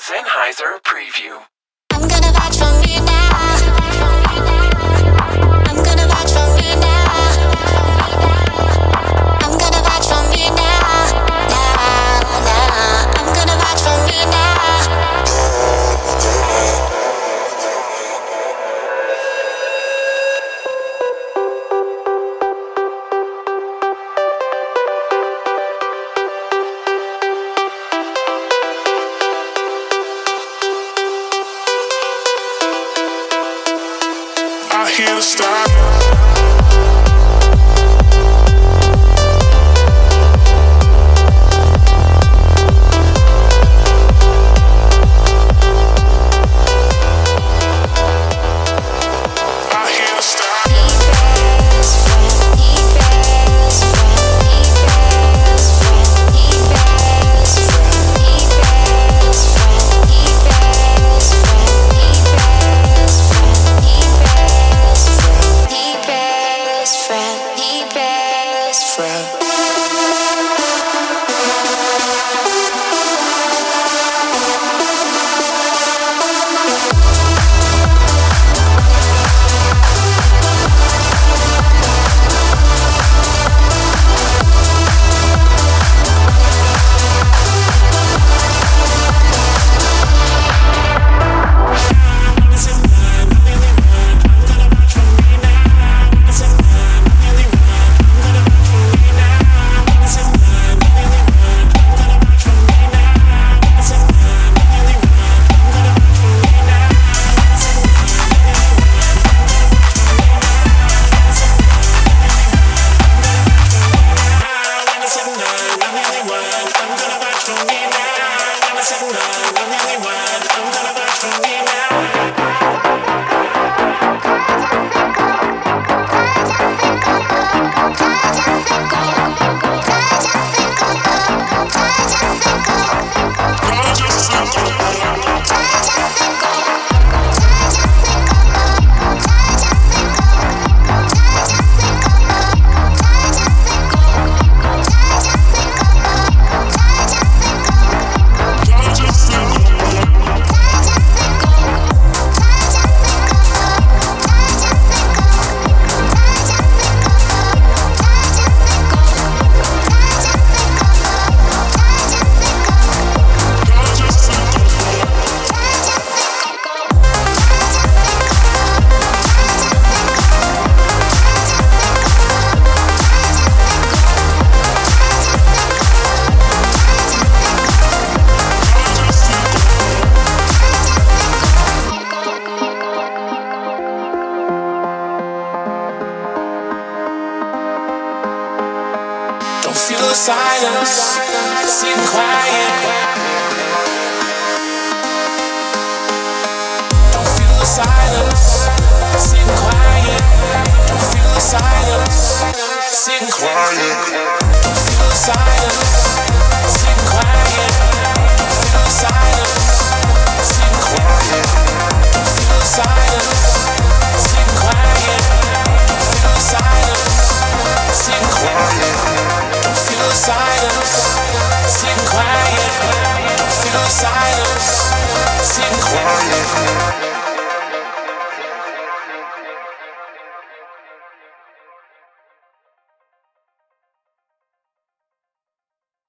Sennheiser Preview. I'm gonna vouch for me now. I'm gonna vouch for me now. I'm gonna vouch for me now. I'm gonna vouch for me now. I hear the stop. Feel the silence, sitting quiet. Don't feel the silence, sitting quiet. Don't feel the silence, sitting quiet. Don't feel the silence, sitting quiet. Don't feel the silence, sitting quiet. Don't feel the silence, sitting quiet. Don't feel the silence, sitting quiet. Feel the silence, sitting quiet. Don't feel the silence, sitting quiet.